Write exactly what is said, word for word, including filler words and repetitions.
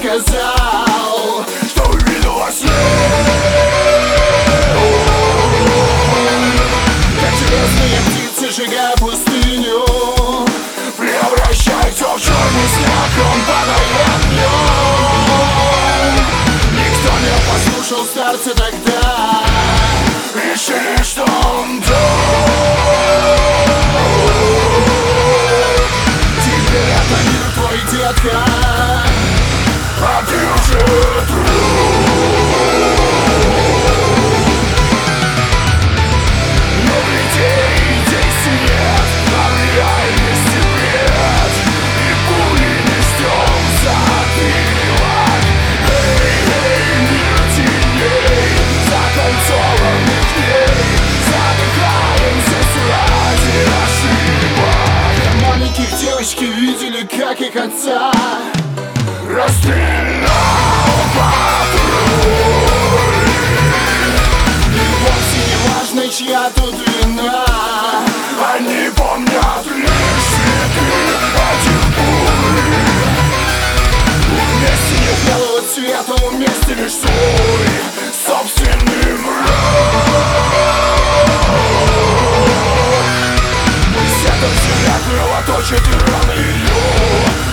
сказал, что увидел во сне. Как железные птицы, сжигая пустыню, превращай все в черный снег, он падает днем. Никто не послушал старца тогда, решили, что он друг. Теперь это мир твой, детка, а ты уже труп. Новый день, день нет, а в реальности бред, и пули не ждем затылок. Эй, эй, мир теней, закольцованных дней, задыхаемся ради ошибок. Маленьких девочки видели, как их отца расстрелял патруль. И вовсе не важно, чья тут вина, они помнят лишь следы этих пуль. Вместе нет белого цвета, вместе лишь свой собственный мрак. Пусть эта земля кровоточит и раны ее